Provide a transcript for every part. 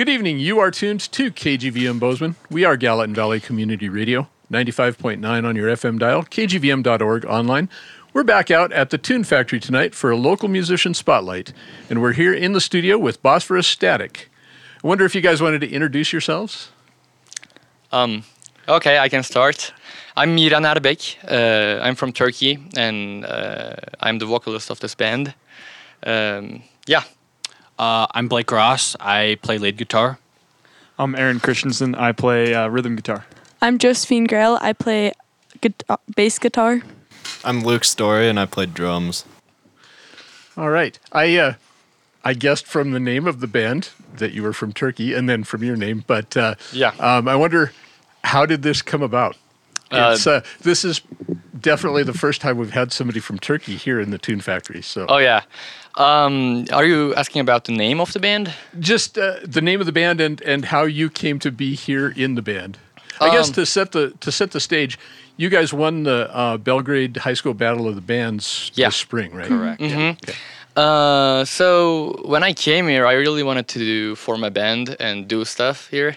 Good evening. You are tuned to KGVM Bozeman. We are Gallatin Valley Community Radio, 95.9 on your FM dial, kgvm.org online. We're back out at the Tune Factory tonight for a local musician spotlight, and we're here in the studio with Bosphorus Static. I wonder if you guys wanted to introduce yourselves? Okay, I can start. I'm Miran Erbek. I'm from Turkey, and I'm the vocalist of this band. I'm Blake Ross. I play lead guitar. I'm Aaron Christensen. I play rhythm guitar. I'm Josephine Grell. I play bass guitar. I'm Luke Story, and I play drums. All right. I guessed from the name of the band that you were from Turkey, and then from your name. But I wonder, how did this come about? This is definitely the first time we've had somebody from Turkey here in the Tune Factory. So. Oh yeah. Are you asking about the name of the band? Just the name of the band and how you came to be here in the band. I guess to set the stage, you guys won the Belgrade High School Battle of the Bands this spring, right? Correct. Mm-hmm. Yeah. Okay. So when I came here, I really wanted to form a band and do stuff here,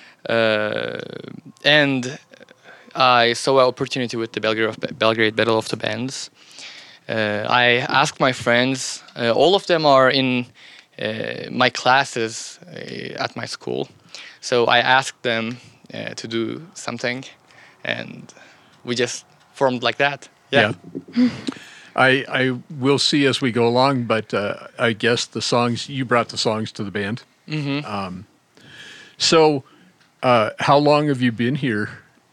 and I saw an opportunity with the Belgrade Battle of the Bands. I asked my friends, all of them are in my classes at my school. So I asked them to do something, and we just formed like that. Yeah. I will see as we go along, but I guess you brought the songs to the band. Mm-hmm. So how long have you been here?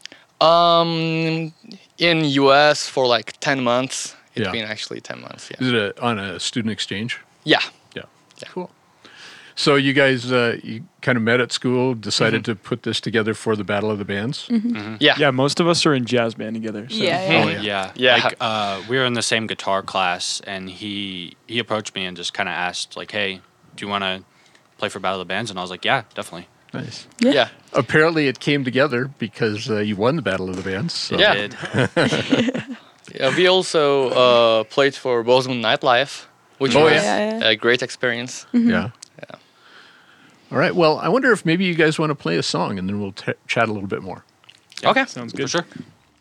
In US for like 10 months. It's been actually 10 months, yeah. Is it on a student exchange? Yeah. Cool. So you guys, you kind of met at school, decided to put this together for the Battle of the Bands? Mm-hmm. Mm-hmm. Yeah. Yeah, most of us are in jazz band together. So. Yeah. Like, we were in the same guitar class, and he approached me and just kind of asked, like, hey, do you want to play for Battle of the Bands? And I was like, yeah, definitely. Nice. Yeah. Apparently it came together because you won the Battle of the Bands. So. Yeah. Did. Yeah, we also played for Bozeman Nightlife, which was a great experience. Mm-hmm. Yeah. All right. Well, I wonder if maybe you guys want to play a song, and then we'll chat a little bit more. Yeah, okay. Sounds good. For sure.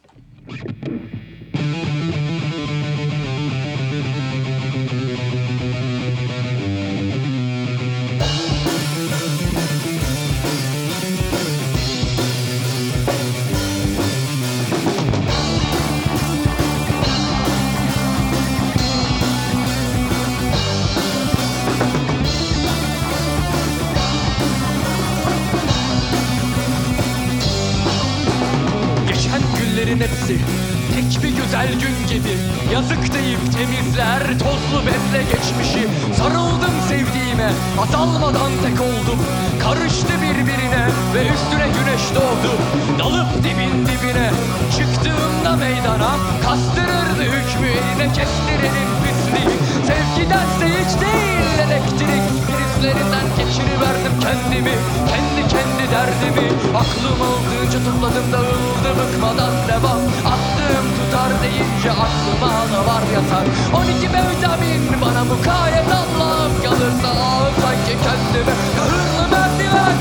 Hepsi tek bir güzel gün gibi yazık deyip temizler tozlu bezle geçmişi. Sarıldım sevdiğime azalmadan tek oldum. Karıştı birbirine ve üstüne güneş doğdu. Dalıp dibin dibine çıktığımda meydana kastırırdı hükmü eline kestirenin pisliği. Sevgidense hiç değil elektrik prizlerinden geçiriverdim kendimi. Kendi derdimi aklım aldığınca topladım dağıldı bıkmadan devam. Attığım tutar deyince aklıma da var yatar. 12 vitamin bana mukayyet Allah'ım kalırsa ağır sanki kendime kahırlı merdiven.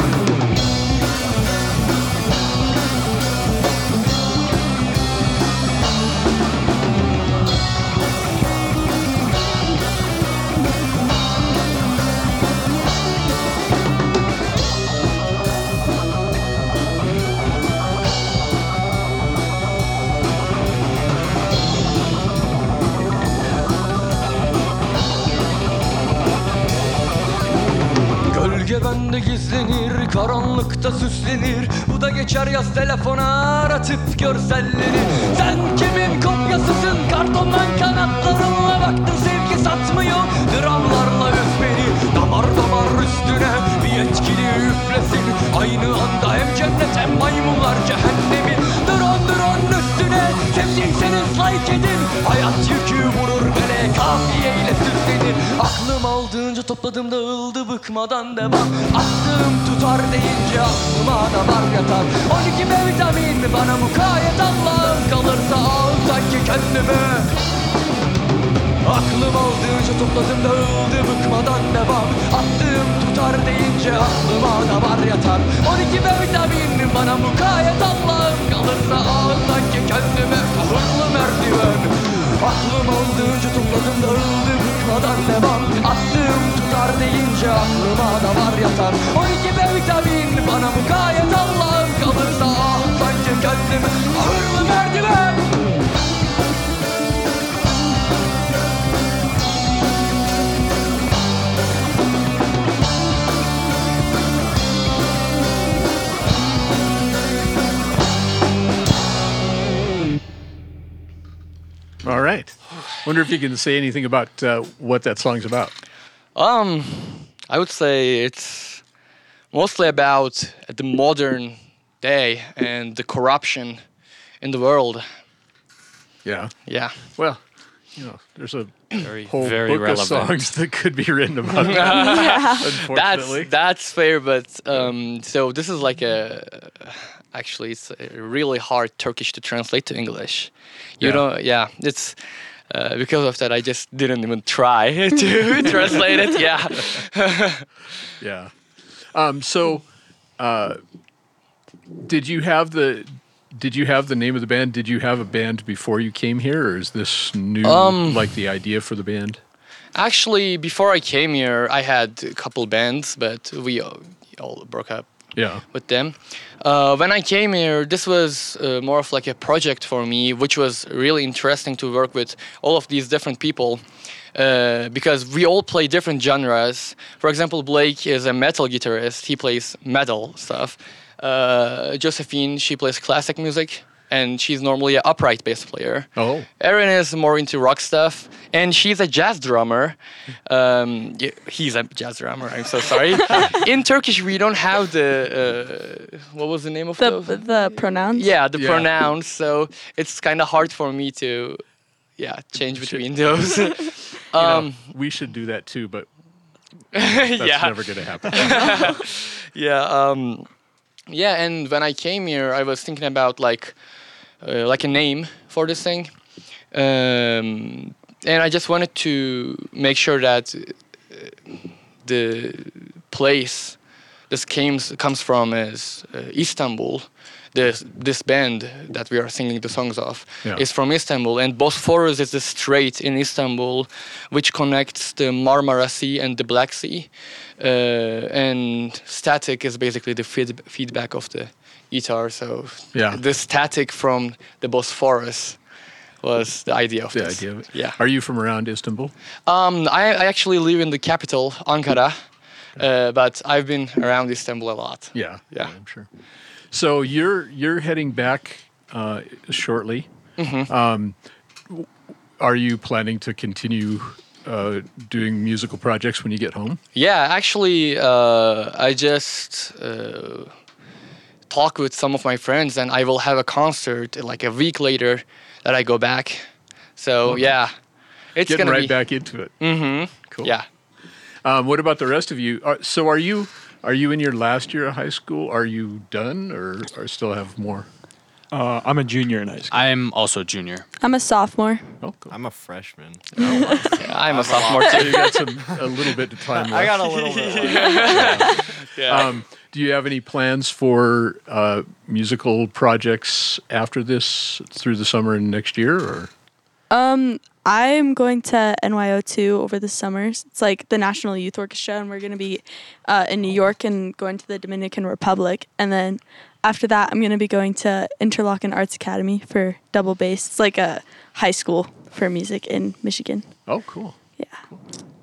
Gölge bende gizlenir, karanlıkta süslenir. Bu da geçer yaz telefona aratıp görselleri. Sen kimin kopyasısın? Kartondan kanatlarınla baktın sevgi satmıyor. Dramlarla üz beni, damar üstüne bir etkili üflesin. Aynı anda hem cennet hem maymunlar cehennemi. Drone üstüne sevdiyseniz like edin. Hayat yükü vurur bele kafiyeyle süslenir. Aklım aldığınca topladım dağıldı bıkmadan devam. Attığım tutar deyince aklıma da var yatar. 12 B vitamin bana mukayyet Allah'ım kalırsa ağır sanki kendime. Aklım aldığınca topladım dağıldı bıkmadan devam. Attığım tutar deyince aklıma da da var yatar 12 B vitamin bana mukayyet Allah'ım Kalırsa ağındaki kendime kahırlı merdiven Aklım aldığınca topladım dağıldı bıkmadan devam Attığım tutar deyince aklıma da var yatar 12 B vitamin bana mukayyet Allah'ım Kalırsa ağındaki kendime kahırlı merdiven All right. Wonder if you can say anything about what that song's about. I would say it's mostly about the modern day and the corruption in the world. Yeah. Yeah. Well, there's a whole very book relevant. of songs that could be written about that. Unfortunately. That's fair, but so this is like actually it's really hard Turkish to translate to English. It's because of that I just didn't even try to translate it. Yeah. Yeah. So, did you have the name of the band? Did you have a band before you came here, or is this new, like the idea for the band? Actually, before I came here, I had a couple bands, but we all broke up. Yeah. With them. When I came here, this was more of like a project for me, which was really interesting to work with all of these different people because we all play different genres. For example, Blake is a metal guitarist. He plays metal stuff. Josephine, she plays classic music. And she's normally an upright bass player. Oh. Erin is more into rock stuff, and she's a jazz drummer. He's a jazz drummer. I'm so sorry. In Turkish, we don't have the what was the name of those? The pronouns. Yeah, the pronouns. So it's kind of hard for me to, change between those. We should do that too, but that's never going to happen. Yeah, and when I came here, I was thinking about like a name for this thing, and I just wanted to make sure that the place this comes from is Istanbul. This band that we are singing the songs of is from Istanbul, and Bosphorus is a strait in Istanbul which connects the Marmara Sea and the Black Sea, and static is basically the feedback of the guitar. So the static from the Bosphorus was the idea of this. The idea of it. Yeah. Are you from around Istanbul? I actually live in the capital, Ankara, but I've been around Istanbul a lot. Yeah, I'm sure. So you're heading back shortly. Mm-hmm. Are you planning to continue doing musical projects when you get home? Yeah, actually, I just talked with some of my friends, and I will have a concert like a week later that I go back. So it's getting gonna right be back into it. Mm-hmm. Cool. Yeah. What about the rest of you? So are you in your last year of high school? Are you done, or still have more? I'm a junior in high school. I'm also a junior. I'm a sophomore. Oh, cool. I'm a freshman. I'm a sophomore So too. you got a little bit of time left. I got a little bit. Do you have any plans for musical projects after this through the summer and next year? Or I'm going to NYO2 over the summers. It's like the National Youth Orchestra, and we're going to be in New York and going to the Dominican Republic. And then after that, I'm going to be going to Interlochen Arts Academy for double bass. It's like a high school for music in Michigan. Oh, cool. Yeah. Cool.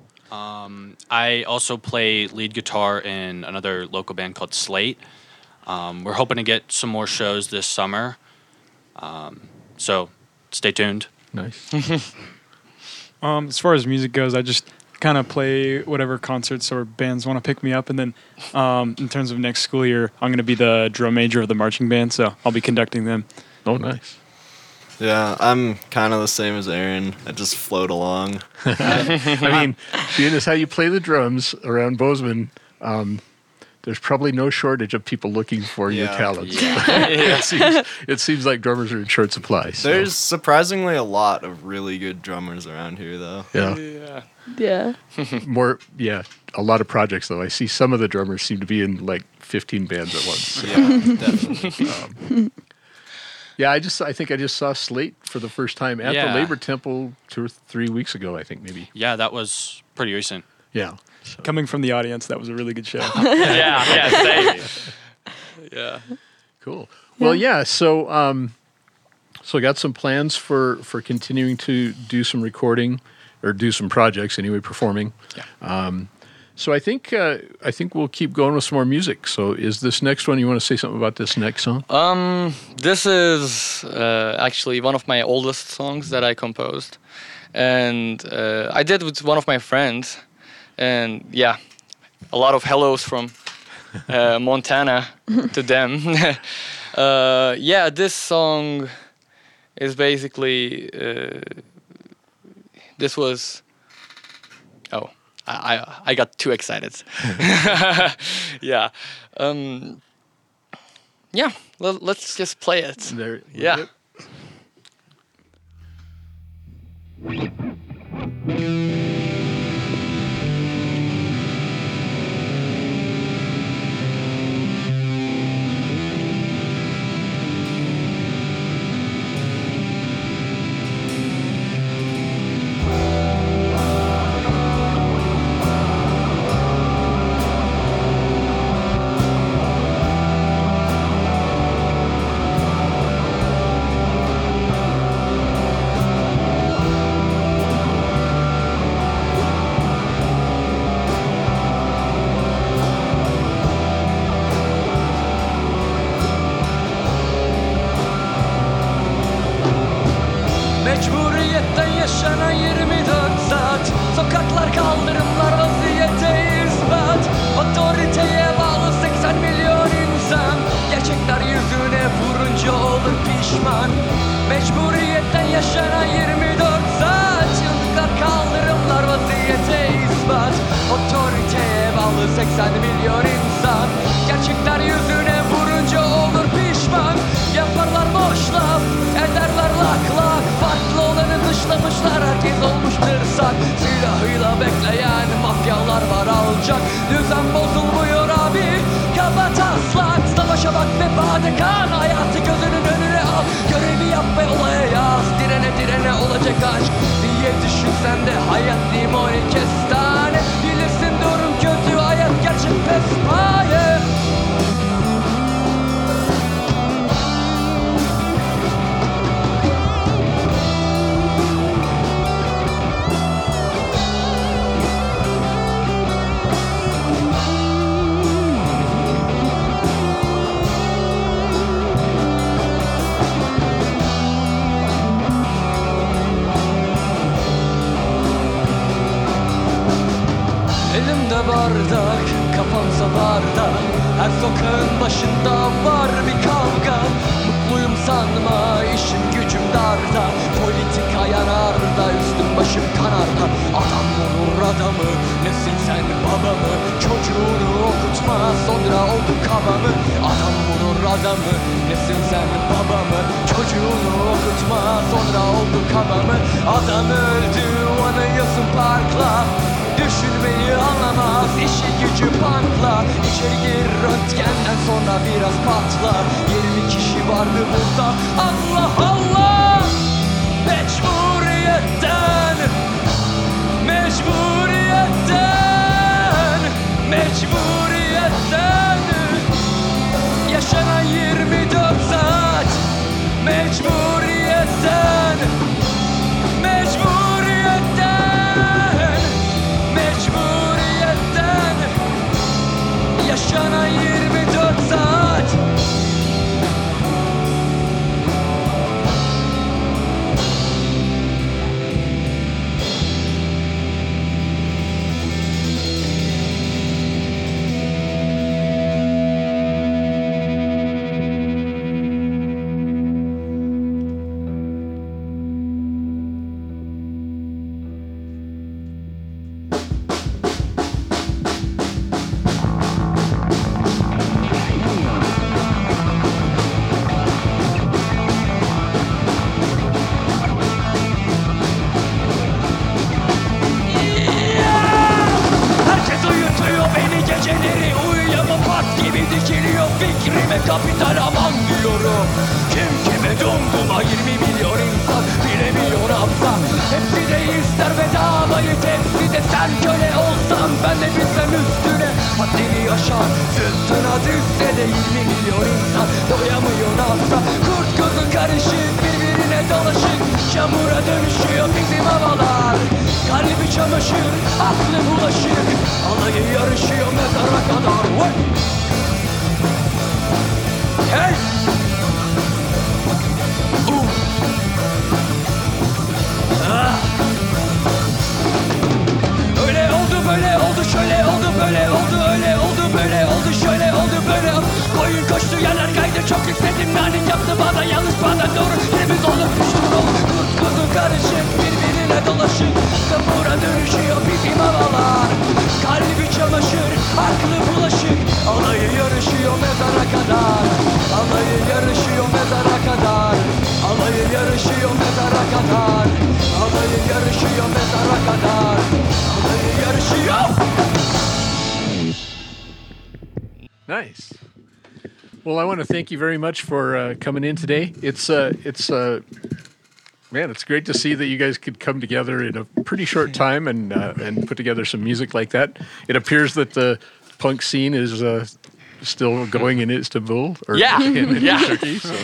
I also play lead guitar in another local band called Slate. We're hoping to get some more shows this summer. So stay tuned. Nice. As far as music goes, I just kind of play whatever concerts or bands want to pick me up. And then in terms of next school year, I'm going to be the drum major of the marching band, so I'll be conducting them. Oh, nice. Yeah, I'm kind of the same as Aaron. I just float along. I mean, being as how you play the drums around Bozeman, there's probably no shortage of people looking for your Yeah. talents. Yeah. It seems like drummers are in short supply. So. There's surprisingly a lot of really good drummers around here, though. Yeah. Yeah. A lot of projects though. I see some of the drummers seem to be in like 15 bands at once. Yeah, definitely. I think I just saw Slate for the first time at the Yeah. Labor Temple 2 or 3 weeks ago, I think maybe. Yeah, that was pretty recent. Yeah. Coming from the audience, that was a really good show. Yeah, same. Yeah. Cool. Well, so I got some plans for continuing to do some recording or do some projects anyway, performing. Yeah. So I think we'll keep going with some more music. So is this next one, you want to say something about this next song? This is actually one of my oldest songs that I composed, and I did with one of my friends, and yeah, a lot of hellos from Montana to them. This song is basically this was. Oh. I got too excited. Yeah. Let's just play it. There. Yeah. Mecburiyetten yaşanan 24 saat. Sokaklar, kaldırımlar, vaziyete ispat. Otoriteye bağlı 80 milyon insan. Gerçekler yüzüne vurunca olur pişman. Mecburiyetten yaşanan 24 saat. Yıldıklar, kaldırımlar, vaziyete ispat. Otoriteye bağlı 80 milyon insan. Gerçekler yüzüne vurunca olur pişman. Yaparlar boş laf, ederler lak lak. Farklı olanı dışlamışlar, herkes olmuş tırsak. Silahıyla bekleyen mafyalar var alacak. Düzen bozulmuyor abi, kaba taslak. Savaşa bak ve bade kan, hayatı gözünün önüne al. Görevi yap ve olaya yaz, direne direne olacak aşk diye düşünsen de hayat limoni kestane. Bilirsin durum kötü, hayat gerçek pespaye. Elimde bardak, kafamsa barda. Her sokağın başında var bir kavga. Mutluyum sanma, işim gücüm darda. Politika yanarda, üstüm başım kanarda. Adam vurur adamı, nesin sen babamı? Çocuğunu okutma, sonra oldu kabamı. Adam vurur adamı, nesin sen babamı? Çocuğunu okutma, sonra oldu kabamı. Adam öldü, anıyorsun parkla. Düşünmeyi anlamaz, işi gücü pankla. İçeri gir röntgenden sonra biraz patla. 20 kişi vardı burada, Allah Allah. Mecburiyetten, mecburiyetten, mecburiyetten yaşanan 24 saat. Mecburiyetten, mecburiyetten, mecburiyetten yaşanan 24 saat. gibi dikiliyor fikrime kapital aman diyorum. Kim kime dumduma 20 milyon insan bilemiyor asla. Hepsi de ister bedavayı tepsi de sen köle olsan ben de bilsem üstüne haddini yaşar. Sırtına düşse de 20 milyon insan doyamıyor asla. Kurt kuzu karışık birbirine dolaşık çamura dönüşüyor bizim havalar. Kalbi çamaşır aklı bulaşık alayı yarışıyor mezara kadar. Hey! Öyle oldu böyle oldu şöyle oldu böyle oldu öyle oldu böyle oldu şöyle oldu böyle oldu. Koyun koştu yerler kaydı çok istedim lanet yaptı bana yanlış bana doğru hepimiz olup düştük ol. Kurt kuzu karışık birbirine dolaşık kapura dönüşüyor bizim havalar. Kalbi çamaşır aklı bulaşık alayı yarışıyor mezara kadar. Alayı yarışıyor mezara kadar. Alayı yarışıyor mezara kadar. Alayı yarışıyor mezara kadar. Alayı yarışıyor. Nice. Well, I want to thank you very much for coming in today. Man, it's great to see that you guys could come together in a pretty short time and put together some music like that. It appears that the punk scene is still going in Istanbul or in Turkey. So,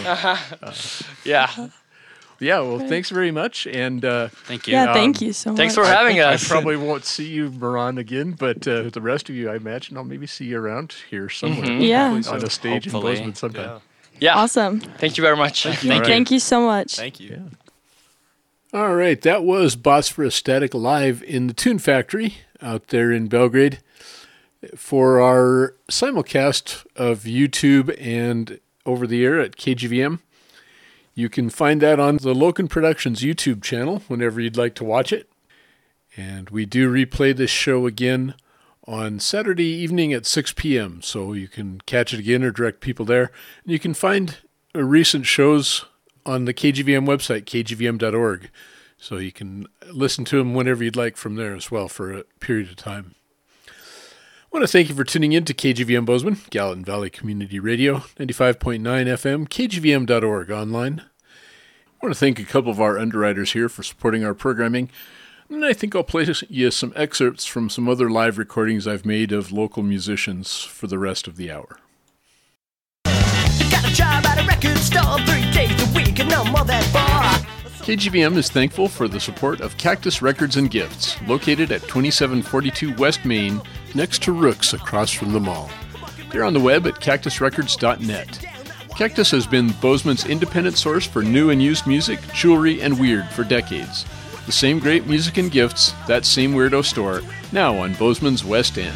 yeah. Well, thanks very much, and Thank you. Yeah, thank you so much. Thanks for having us. I probably won't see you, Moran, again, but the rest of you, I imagine I'll maybe see you around here somewhere. Yeah. On a stage Hopefully. in Bozeman sometime. Yeah. Awesome. Thank you very much. Thank you so much. Thank you. All right, that was Bosphorus Static live in the Tune Factory out there in Belgrade for our simulcast of YouTube and over the air at KGVM. You can find that on the Loken Productions YouTube channel whenever you'd like to watch it. And we do replay this show again on Saturday evening at 6 p.m., so you can catch it again or direct people there. And you can find recent shows on the KGVM website, kgvm.org, so you can listen to them whenever you'd like from there as well for a period of time. I want to thank you for tuning in to KGVM Bozeman, Gallatin Valley Community Radio, 95.9 FM, kgvm.org online. I want to thank a couple of our underwriters here for supporting our programming, and I think I'll play you some excerpts from some other live recordings I've made of local musicians for the rest of the hour. Got a job at a record store 3 days a week and no more than 4. KGVM is thankful for the support of Cactus Records and Gifts, located at 2742 West Main, next to Rook's across from the mall. They're on the web at cactusrecords.net. Cactus has been Bozeman's independent source for new and used music, jewelry, and weird for decades. The same great music and gifts, that same weirdo store, now on Bozeman's West End.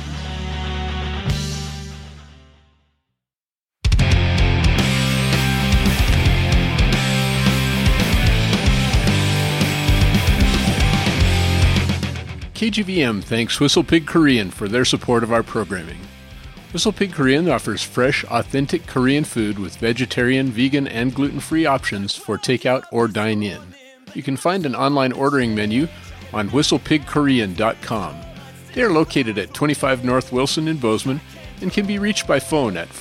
KGVM thanks Whistle Pig Korean for their support of our programming. Whistle Pig Korean offers fresh, authentic Korean food with vegetarian, vegan, and gluten-free options for takeout or dine-in. You can find an online ordering menu on whistlepigkorean.com. They are located at 25 North Wilson in Bozeman and can be reached by phone at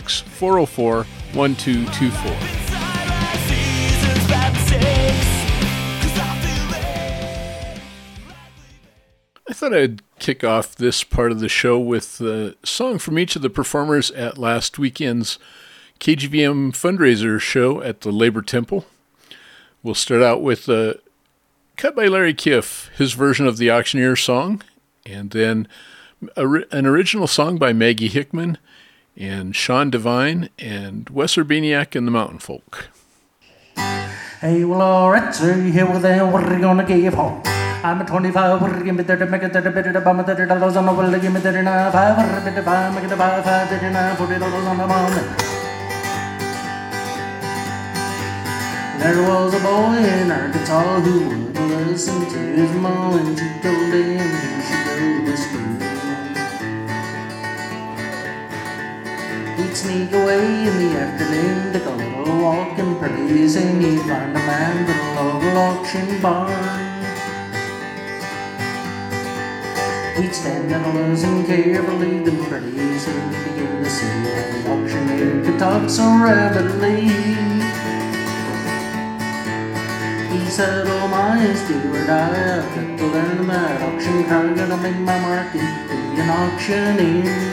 406-404-1224. I thought I'd kick off this part of the show with a song from each of the performers at last weekend's KGVM fundraiser show at the Labor Temple. We'll start out with cut by Larry Kiff, his version of the Auctioneer song, and then an original song by Maggie Hickman and Sean Devine and Wes Urbaniak and the Mountain Folk. Hey, well, all right, so here with them, what are you gonna give home? I'm a 25, what are you give me 30, make it 30, $30 on the will, give me 39, 5, what are you 5, make it 5, 39, $40 on the morning. There was a boy in Arkansas who would listen to his mom, and she told him he should go to school. He'd sneak away in the afternoon, take a little walk, and pretty soon he'd find a man at a local auction barn. Each stand analyzing carefully, then pretty soon you begin to see how the auctioneer could talk so rapidly. He said, oh my steward, I've got to learn that auction car, gonna make my market be an auctioneer.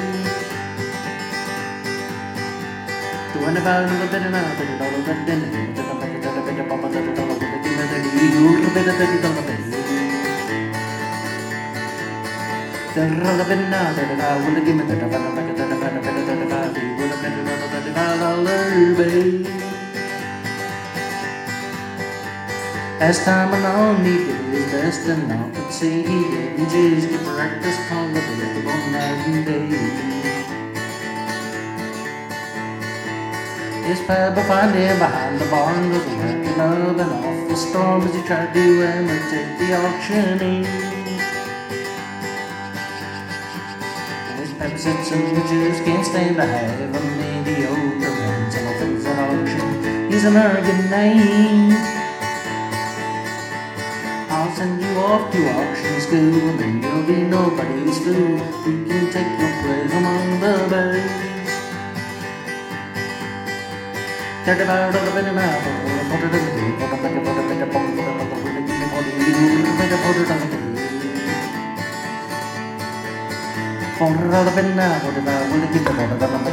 When about a little bit and a bit of dollar bit in it, then I'll make a bit of papa that dollar bit again, and then you little bit of $30 bill. Then roll a bit now, then I will give me that $5, make it $35, you will have been $35 bill. As time went on, he did his best, and all could see he didn't just get practice on the bit of one night and day. His pal behind him behind the barn was working up an awful storm as he tried to imitate the auctioneer. And his pal said, son, you just can't stand to have a mediocre man. Some of things at auction, he's an arrogant name. I'll send you off to auction school, and then you'll be nobody's fool. You can take your place among the bays. $35 bit an hour, put it in the day, put a bit of bone, put a bit of $40 bit an hour, put it out, will it keep the $40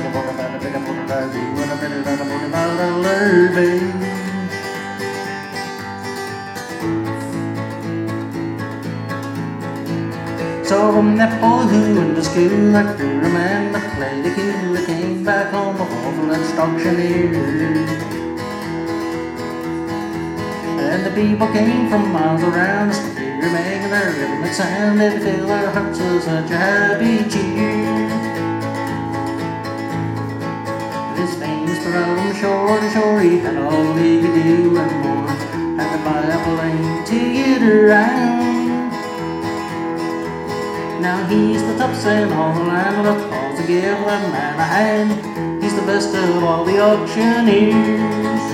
bill? So from that boy who went to school like a man that played the cool, he came back home a awful auctioneer. And the people came from miles around to hear making their rhythmic sound, and fill their hearts with such a happy cheer. This famous from shore to shore, he had all he could do and more, had to buy a plane to get around. Now he's the top selling on the land, let's pause to give that man a hand. He's the best of all the auctioneers.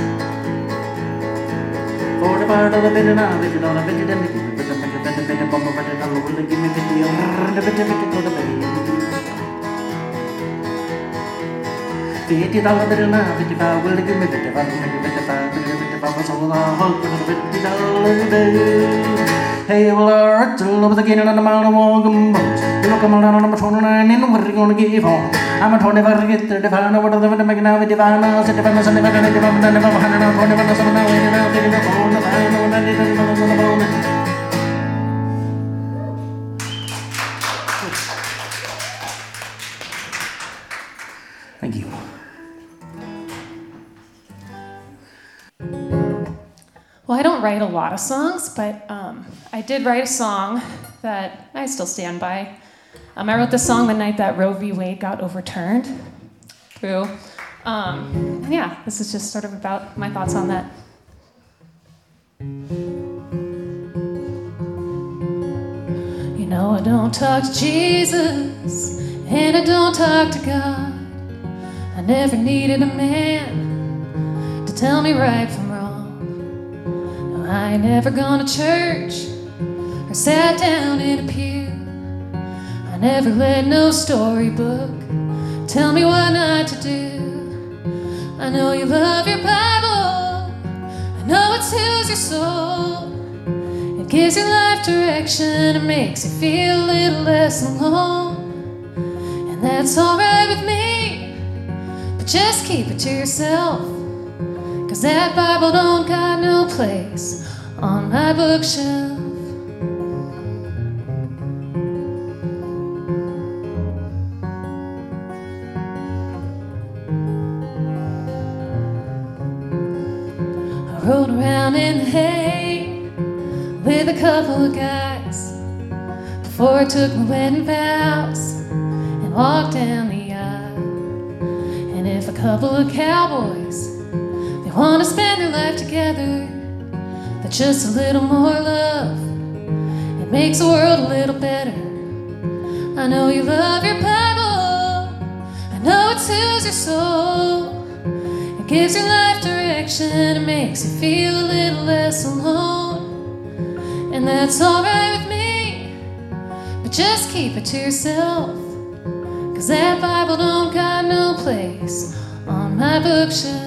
$45 bid and I'll bid it on a bid, and give me a bid of bumper, bid and will give me $50 bid for the pay. $50 bid and I'll $55, will give me $55, make a $55, $55, so I'll hope for the $50 bill. Hey, well, alright, till over the gate and I'm out of walking boats. You look, I'm out on number 29, and what are you gonna give on? I'm a 25 to get 35, no, what are they making now with divine? I'll set the famous and the back and the divine, and the 125, so now we're now taking the phone, the fine, and I didn't know on the phone. Thank you. Well, I don't write a lot of songs, but I did write a song that I still stand by. I wrote this song the night that Roe v. Wade got overturned. And yeah, this is just sort of about my thoughts on that. You know, I don't talk to Jesus, and I don't talk to God. I never needed a man to tell me right from wrong. No, I ain't never gone to church or sat down in a pew. I never read no storybook tell me what not to do. I know you love your Bible, I know it soothes your soul. It gives your life direction, it makes you feel a little less alone. And that's alright with me, but just keep it to yourself, 'cause that Bible don't got no place on my bookshelf. Rode around in the hay with a couple of guys before I took my wedding vows and walked down the aisle. And if a couple of cowboys, they want to spend their life together, but just a little more love, it makes the world a little better. I know you love your Bible, I know it soothes your soul. It gives your life direction, it makes you feel a little less alone. And that's alright with me, but just keep it to yourself. 'Cause that Bible don't got no place on my bookshelf.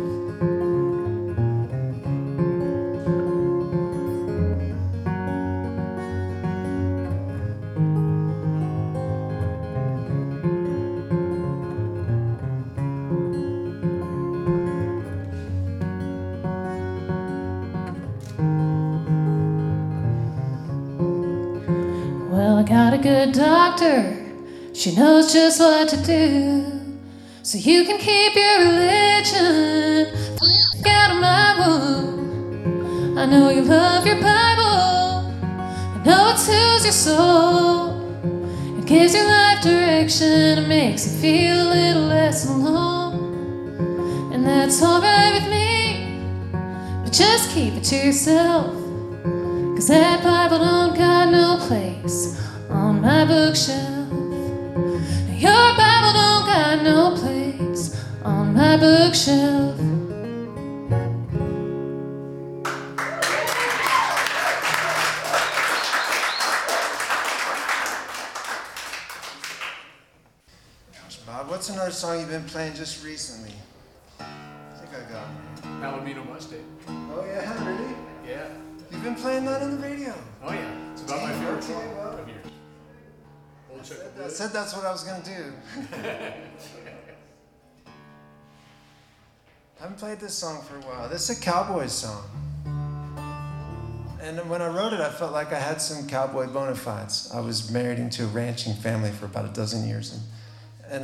Well, I got a good doctor. She knows just what to do. So you can keep your religion out of my womb. I know you love your Bible. I know it soothes your soul. It gives your life direction. It makes you feel a little less alone. And that's alright with me. But just keep it to yourself. 'Cause that Bible don't got no place on my bookshelf. Your Bible don't got no place on my bookshelf. Bob, what's another song you've been playing just recently? I think I got it. Palomino Mustang. Oh yeah, really? Yeah. You've been playing that on the radio? Oh yeah. It's about my favorite song of yours. I said that's what I was going to do. I haven't played this song for a while. This is a Cowboys song. And when I wrote it, I felt like I had some cowboy bona fides. I was married into a ranching family for about a dozen years. And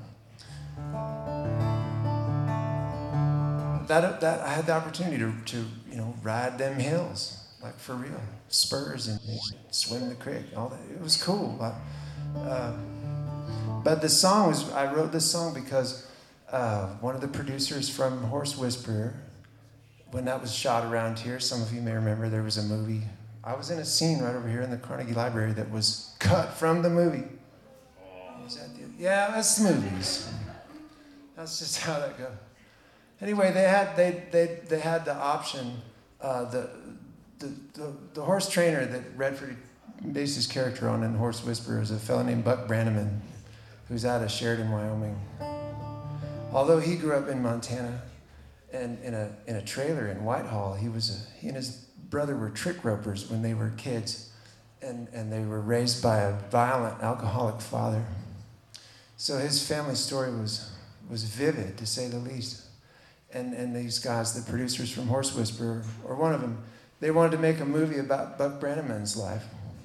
that I had the opportunity to ride them hills, like for real. Spurs and swim the creek, all that. It was cool. But the song was, I wrote this song because one of the producers from Horse Whisperer, when that was shot around here, some of you may remember there was a movie. I was in a scene right over here in the Carnegie Library that was cut from the movie. Yeah, that's the movies. That's just how that goes. Anyway, they had the option. The horse trainer that Redford based his character on in Horse Whisperer is a fellow named Buck Brannaman, who's out of Sheridan, Wyoming. Although he grew up in Montana, and in a trailer in Whitehall, he and his brother were trick ropers when they were kids, and they were raised by a violent alcoholic father. So his family story was vivid, to say the least. And these guys, the producers from Horse Whisperer, or one of them, they wanted to make a movie about Buck Brannaman's life.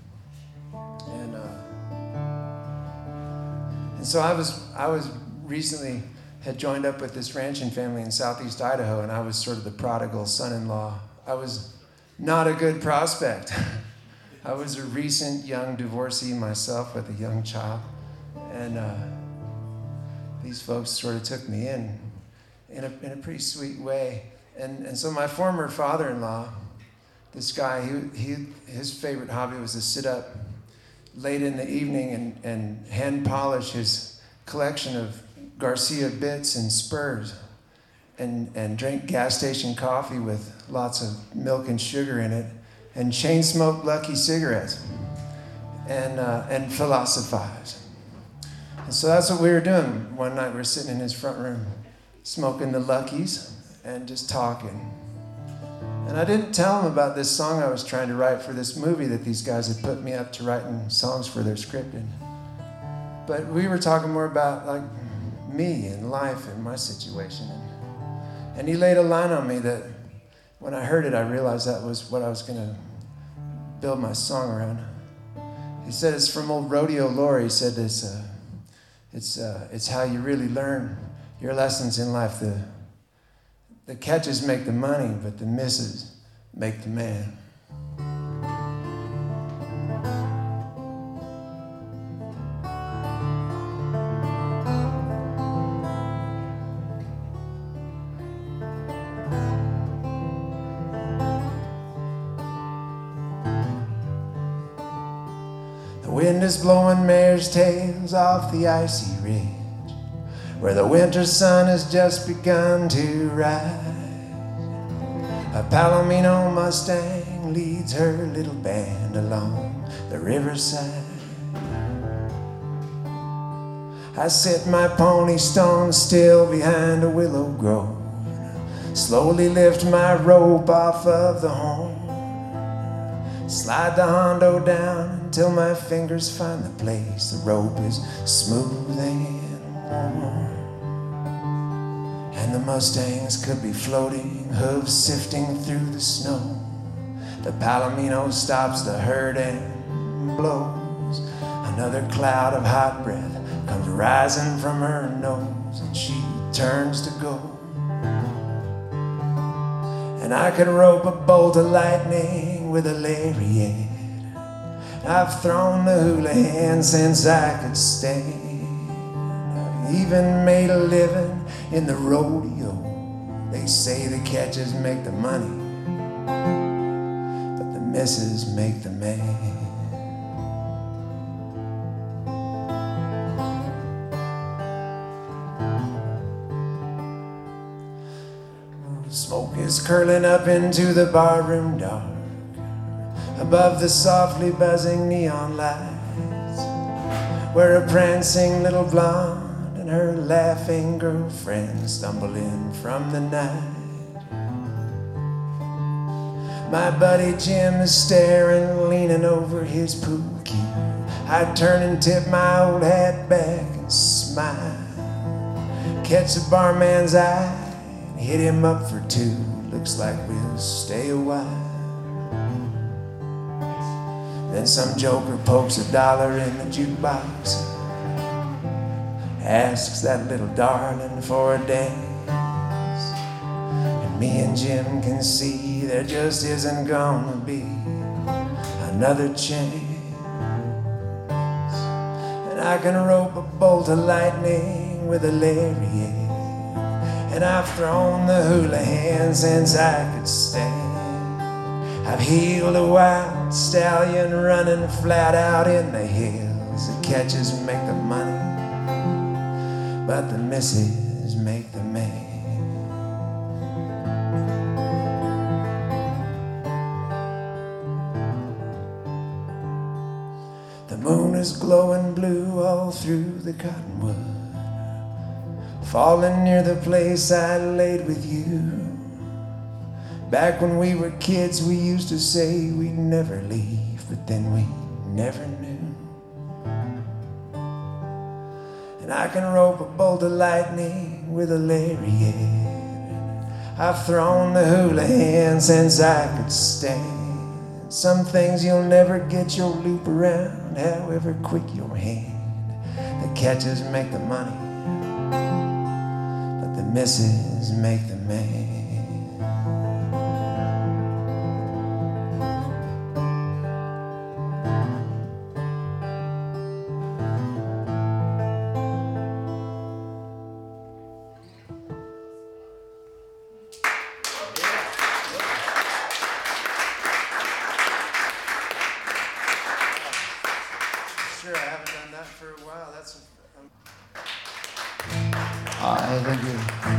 And so I was recently had joined up with this ranching family in southeast Idaho, and I was sort of the prodigal son-in-law. I was not a good prospect. I was a recent young divorcee myself with a young child, and these folks sort of took me in a pretty sweet way. And so my former father-in-law, this guy, his favorite hobby was to sit up late in the evening and hand polish his collection of Garcia bits and spurs and drink gas station coffee with lots of milk and sugar in it and chain smoke Lucky cigarettes and philosophize. And so that's what we were doing. One night we were sitting in his front room smoking the Luckies and just talking. And I didn't tell him about this song I was trying to write for this movie that these guys had put me up to writing songs for their script in. But we were talking more about like me and life and my situation. And he laid a line on me that when I heard it, I realized that was what I was going to build my song around. He said, it's from old Rodeo Lore. He said, it's how you really learn your lessons in life. The catches make the money, but the misses make the man. The wind is blowing mare's tails off the icy ridge, where the winter sun has just begun to rise. A Palomino Mustang leads her little band along the riverside. I sit my pony stone still behind a willow grove. Slowly lift my rope off of the horn. Slide the hondo down until my fingers find the place. The rope is smooth and warm. And the Mustangs could be floating, hooves sifting through the snow. The Palomino stops the herd and blows. Another cloud of hot breath comes rising from her nose, and she turns to go. And I could rope a bolt of lightning with a lariat. I've thrown the hula hand since I could stand. I've even made a living in the rodeo. They say the catches make the money, but the misses make the man. Smoke is curling up into the barroom dark, above the softly buzzing neon lights, where a prancing little blonde and her laughing girlfriend stumble in from the night. My buddy Jim is staring, leaning over his pool cue. I turn and tip my old hat back and smile, catch the barman's eye, hit him up for two. Looks like we'll stay a while. Then some joker pokes $1 in the jukebox, asks that little darling for a dance. And me and Jim can see there just isn't gonna be another chance. And I can rope a bolt of lightning with a lariat. And I've thrown the hula hand since I could stand. I've healed a wild stallion running flat out in the hills. The catches make the money, but the misses make the man. The moon is glowing blue all through the cottonwood, falling near the place I laid with you. Back when we were kids, we used to say we'd never leave, but then we never knew. And I can rope a bolt of lightning with a lariat. I've thrown the hula hand since I could stand. Some things you'll never get your loop around, however quick your hand. The catches make the money, the misses make the man. Sure, I haven't done that for a while. That's thank you.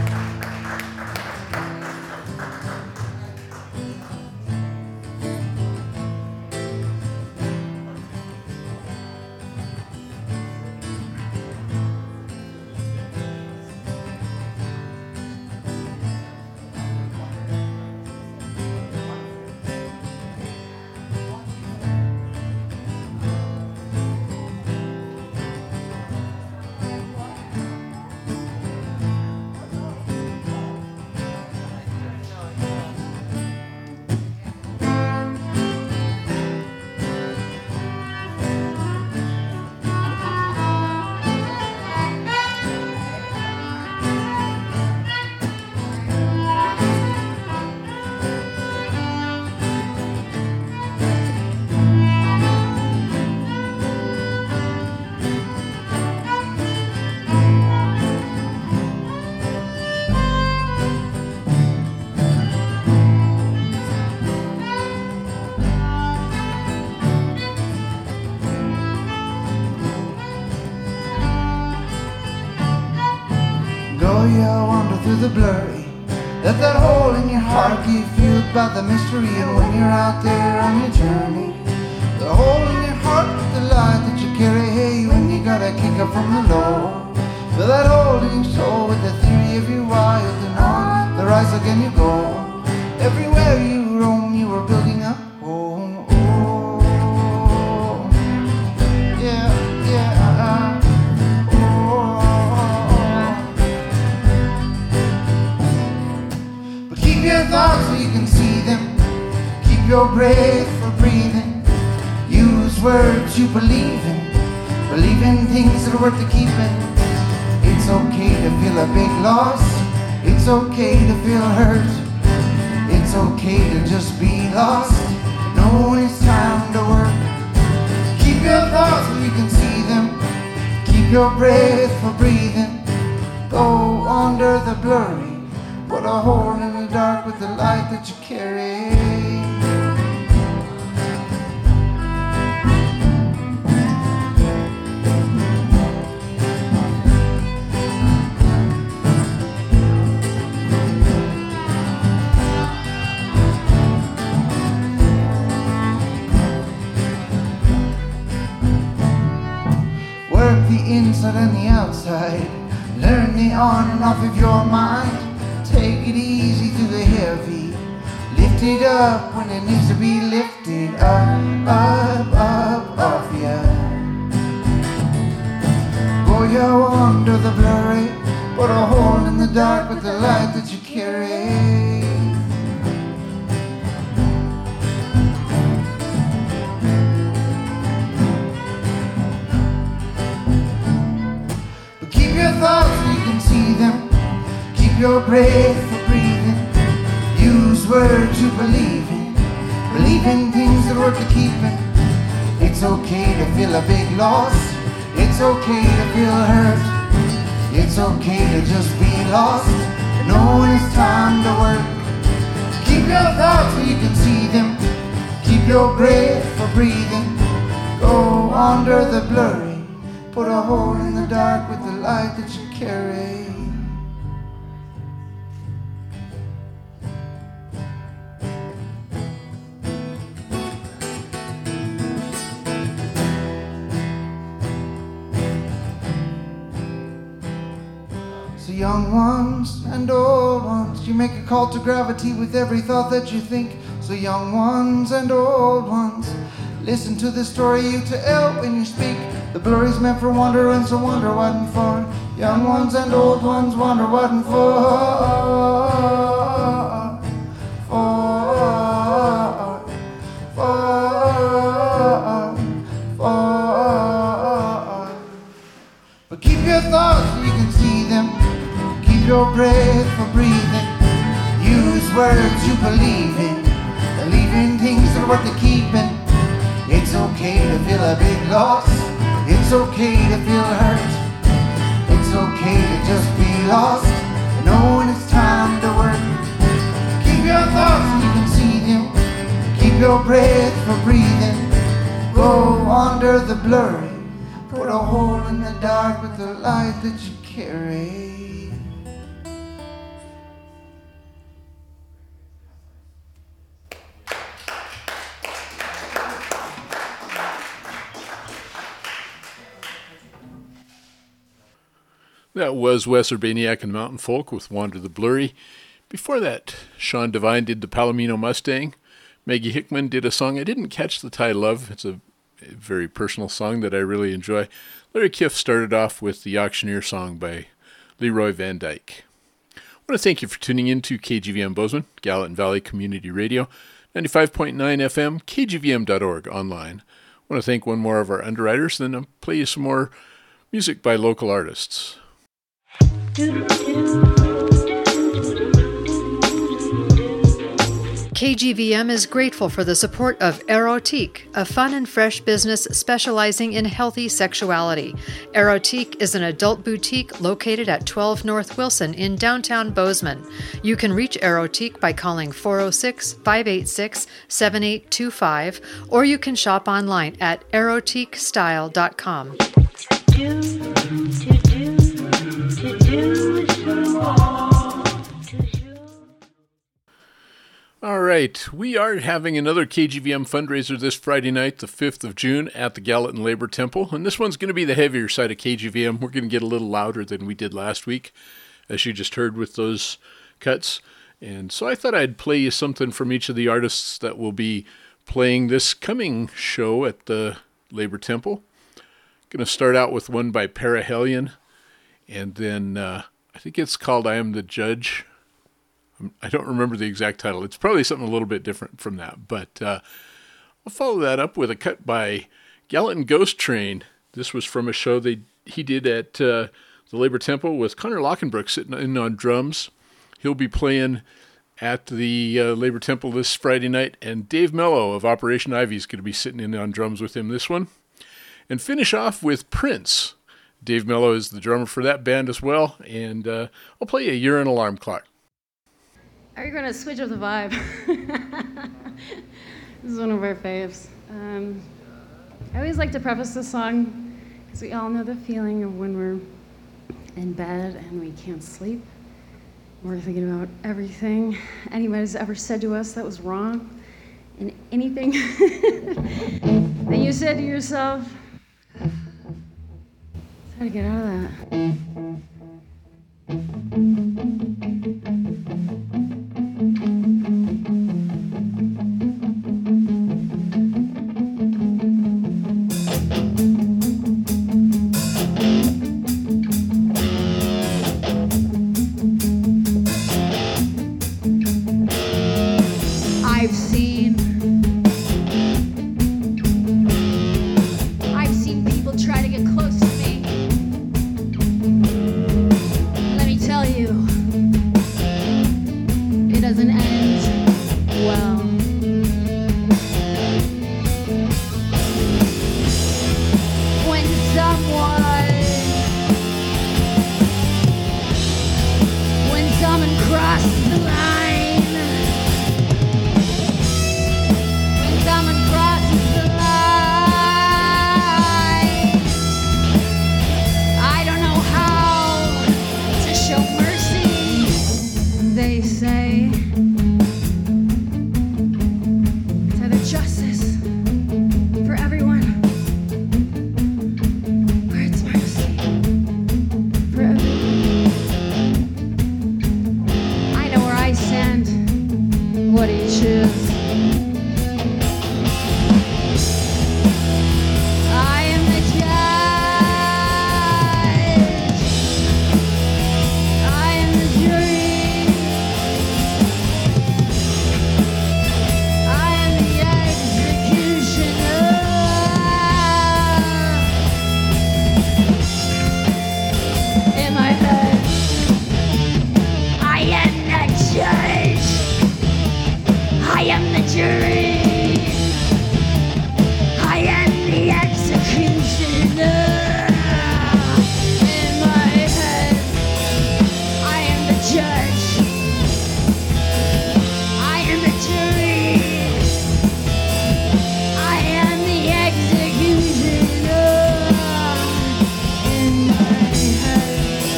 Through the blurry, let that hole in your heart get fueled by the mystery. And when you're out there on your journey, the hole in your heart, the light that you carry, hey, when you gotta kick up from the Lord. Fill that hole in your soul with the theory of your wild and on the rise again you go. Everywhere you roam, you are building a home. Oh, yeah, yeah. But keep your thoughts so you can see them. Keep your breath for breathing. Use words you believe in. Believe in things that are worth the keeping. It's okay to feel a big loss. It's okay to feel hurt. It's okay to just be lost. Know when it's time to work. Keep your thoughts so you can see them. Keep your breath for breathing. Go under the blurry. Put a hole in the dark with the light that you carry. Work the inside and the outside. Learn the on and off of your mind. Take it easy through the heavy. Lift it up when it needs to be lifted up, up, up, off ya. Go you under the blurry. Put a hole in the dark with the light that you carry. But keep your thoughts so you can see them. Keep your breath for breathing. Use words you believe in. Believe in things that are worth the keeping. It's okay to feel a big loss. It's okay to feel hurt. It's okay to just be lost. Know when it's time to work. Keep your thoughts so you can see them. Keep your breath for breathing. Go under the blurry. Put a hole in the dark with the light that you carry. So young ones and old ones, you make a call to gravity with every thought that you think. So young ones and old ones, listen to the story you tell when you speak. The blurry's meant for wonder, and so wonder what and for. Young ones and old ones wonder what and But keep your thoughts so you can see them. Keep your breath for breathing. Use words you believe in. Believe in things that are worth the keeping. It's okay to feel a big loss. It's okay to feel hurt. It's okay to just be lost. Know when it's time to work. Keep your thoughts so you can see them. Keep your breath for breathing. Go under the blurry. Put a hole in the dark with the light that you carry. That was Wes Urbaniak and Mountain Folk with Wander the Blurry. Before that, Sean Devine did the Palomino Mustang. Maggie Hickman did a song I didn't catch the title of. It's a very personal song that I really enjoy. Larry Kiff started off with the Auctioneer song by Leroy Van Dyke. I want to thank you for tuning in to KGVM Bozeman, Gallatin Valley Community Radio, 95.9 FM, kgvm.org online. I want to thank one more of our underwriters, then I'll play you some more music by local artists. KGVM is grateful for the support of Erotique, a fun and fresh business specializing in healthy sexuality. Erotique is an adult boutique located at 12 North Wilson in downtown Bozeman. You can reach Erotique by calling 406-586-7825, or you can shop online at erotiquestyle.com. All right. right, we are having another KGVM fundraiser this Friday night, the 5th of June, at the Gallatin Labor Temple. And this one's going to be the heavier side of KGVM. We're going to get a little louder than we did last week, as you just heard with those cuts. And so I thought I'd play you something from each of the artists that will be playing this coming show at the Labor Temple. Going to start out with one by Perihelion, and then I think it's called I Am the Judge. I don't remember the exact title. It's probably something a little bit different from that, but I'll follow that up with a cut by Gallatin Ghost Train. This was from a show he did at the Labor Temple with Connor Lockenbrook sitting in on drums. He'll be playing at the Labor Temple this Friday night, and Dave Mello of Operation Ivy is going to be sitting in on drums with him this one. And finish off with Prince. Dave Mello is the drummer for that band as well, and I'll play you a Urine Alarm Clock. Are you going to switch up the vibe? This is one of our faves. I always like to preface this song because we all know the feeling of when we're in bed and we can't sleep. We're thinking about everything anybody's ever said to us that was wrong, and anything that you said to yourself. How to get out of that? I've seen people try to get close to me. Let me tell you, it doesn't end well. When someone crosses the line, when someone crosses the line, I don't know how to show mercy, they say. To the justice for everyone, where it's mercy for everyone. I know where I stand, what do you choose? I am the judge. I am the jury. I am the executioner. In my head, I am the judge. I am the jury. I am the executioner. In my head, I am the judge. I am the jury. I am the executioner. In my head,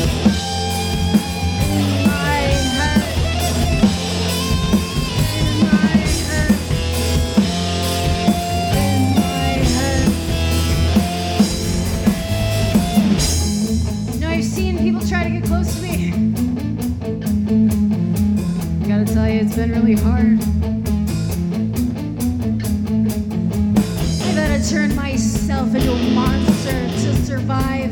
in my head, in my head, in my head. You know, I've seen people try to get close to me. I gotta tell you, it's been really hard. I've had to turn myself into a monster to survive.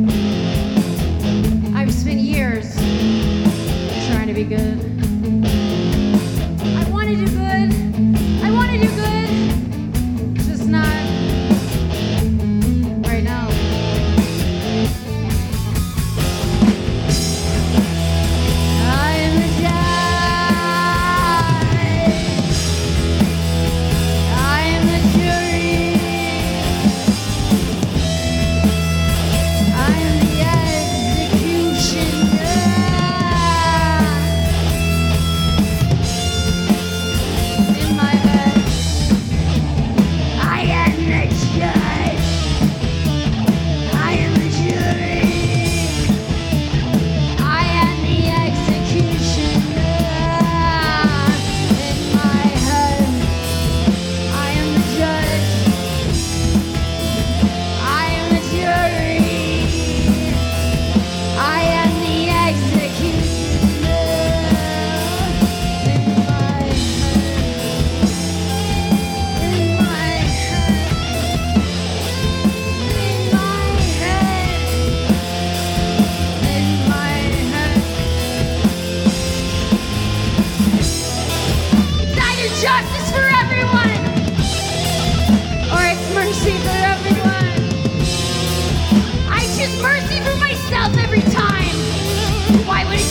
I've spent years trying to be good. I want to do good. I want to do good. Just not right now. I am the judge. I am the jury. I am the executioner.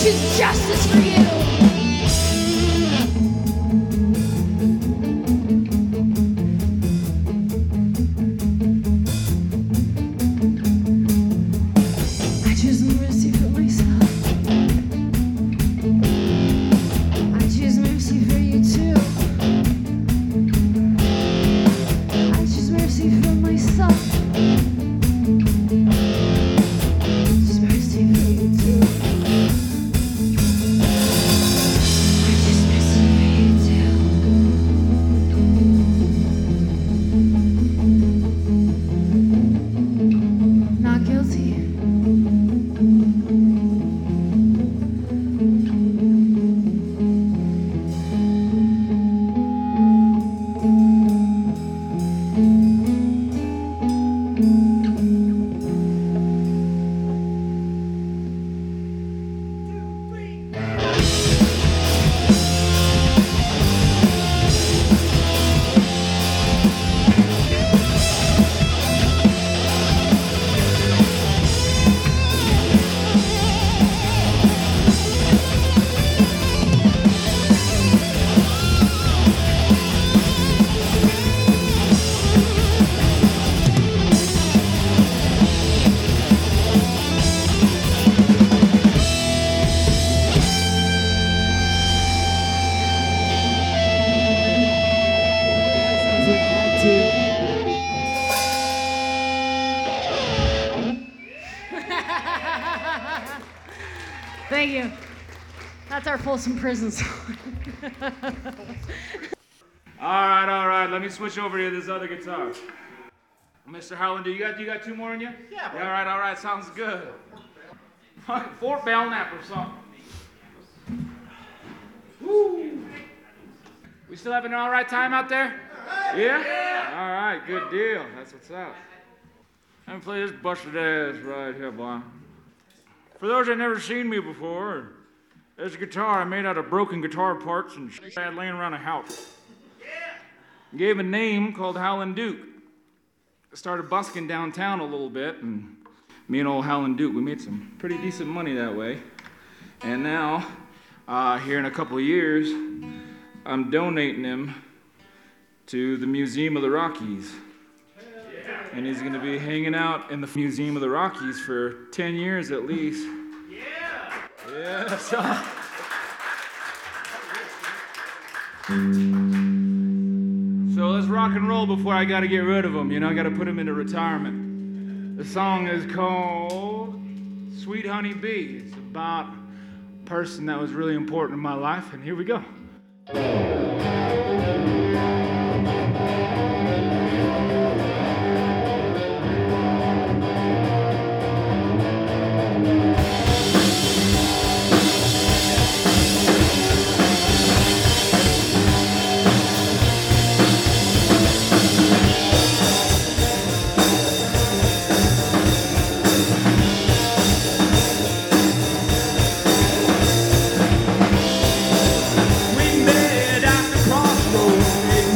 choose justice for you. I choose mercy for myself. I choose mercy for you too. I choose mercy for myself. Choose mercy for you too. I choose mercy for you too. Not guilty. Thank you. That's our Folsom Prison song. All right. Let me switch over to this other guitar. Mr. Howland, you got two more in you? Yeah. All right. Sounds good. Fort Belknap or something. Woo. We still having an all right time out there? Yeah? All right, good deal. That's what's up. Let me play this busted ass right here, boy. For those that never seen me before, there's a guitar I made out of broken guitar parts and shit I had laying around a house. Gave a name called Howlin' Duke. I started busking downtown a little bit, and me and old Howlin' Duke, we made some pretty decent money that way. And now, here in a couple of years, I'm donating him to the Museum of the Rockies. And he's going to be hanging out in the Museum of the Rockies for 10 years at least. Yeah! So let's rock and roll before I got to get rid of him. You know, I got to put him into retirement. The song is called Sweet Honey Bee. It's about a person that was really important in my life, and here we go. We met at the crossroads.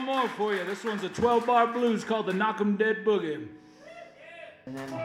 one more for you. This one's a 12-bar blues called the Knock 'em Dead Boogie. And then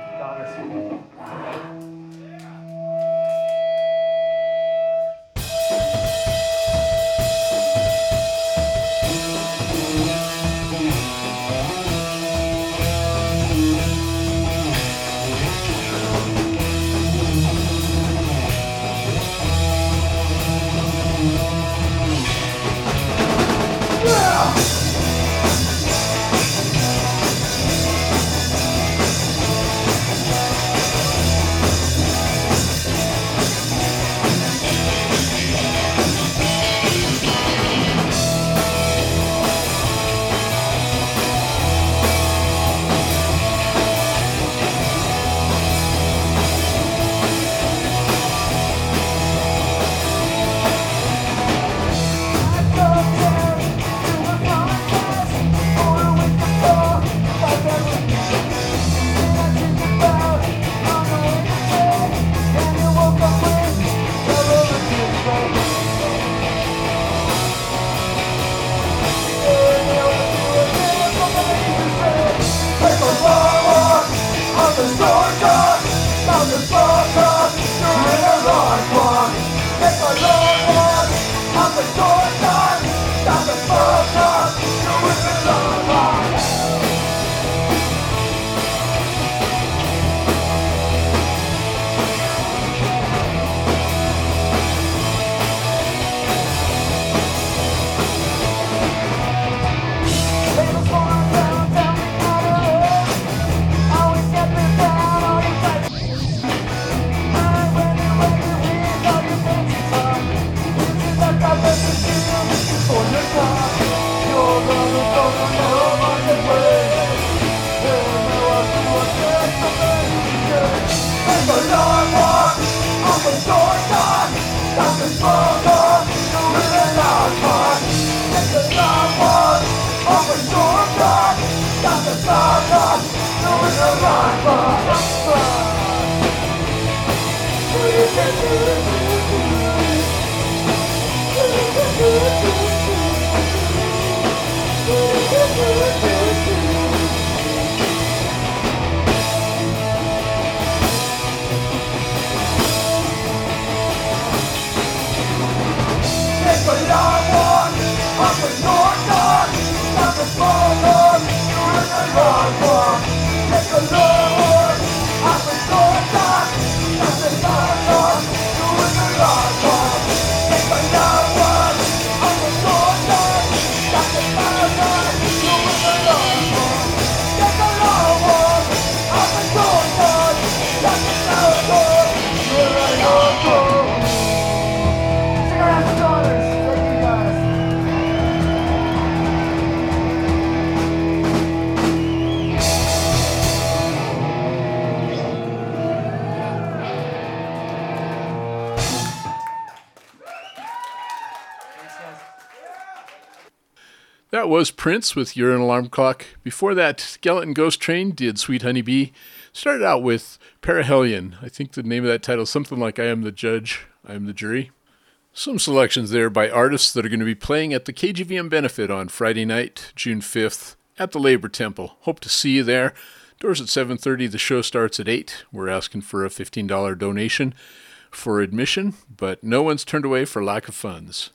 That was Prince with You're an Alarm Clock. Before that, Skeleton Ghost Train did Sweet Honey Bee. Started out with Perihelion. I think the name of that title is something like I Am the Judge, I Am the Jury. Some selections there by artists that are going to be playing at the KGVM Benefit on Friday night, June 5th, at the Labor Temple. Hope to see you there. Doors at 7:30. The show starts at 8. We're asking for a $15 donation for admission, but no one's turned away for lack of funds.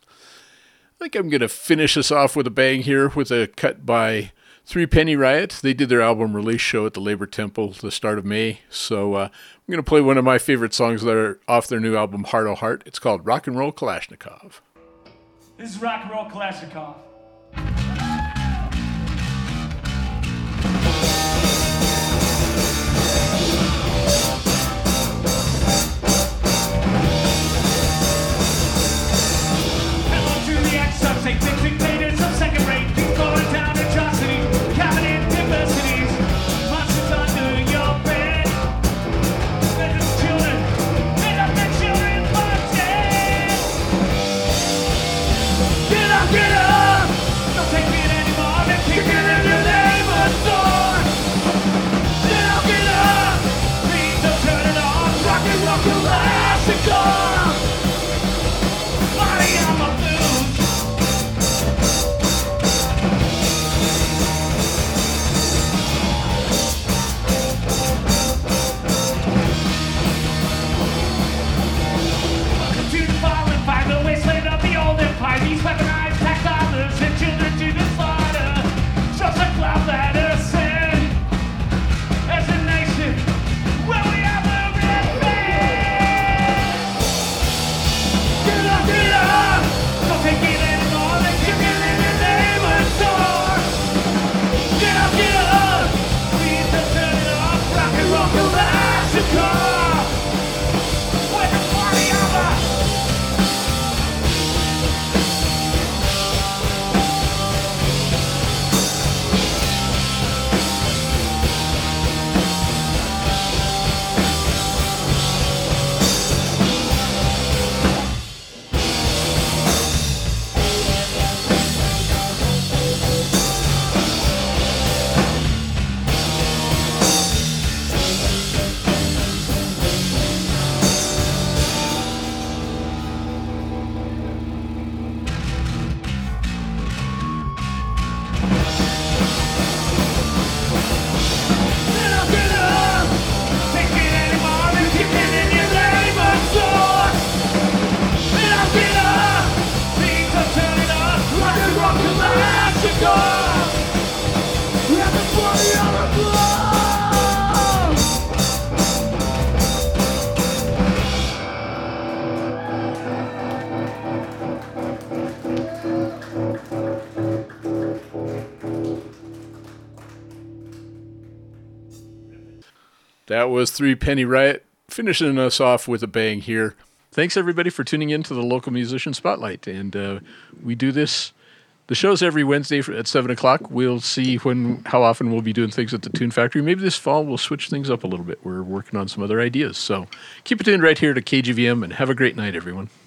I think I'm going to finish us off with a bang here with a cut by Three Penny Riot. They did their album release show at the Labor Temple the start of May. So I'm going to play one of my favorite songs that are off their new album, Heart O' Heart. It's called Rock and Roll Kalashnikov. This is Rock and Roll Kalashnikov. Dictators of second rate, keep going down atrocities, cabinet diversities, monsters under your bed. Let the children party. Get up, That was Three Penny Riot, finishing us off with a bang here. Thanks, everybody, for tuning in to the Local Musician Spotlight. And we do this, the show's every Wednesday at 7 o'clock. We'll see how often we'll be doing things at the Tune Factory. Maybe this fall we'll switch things up a little bit. We're working on some other ideas. So keep it tuned right here to KGVM, and have a great night, everyone.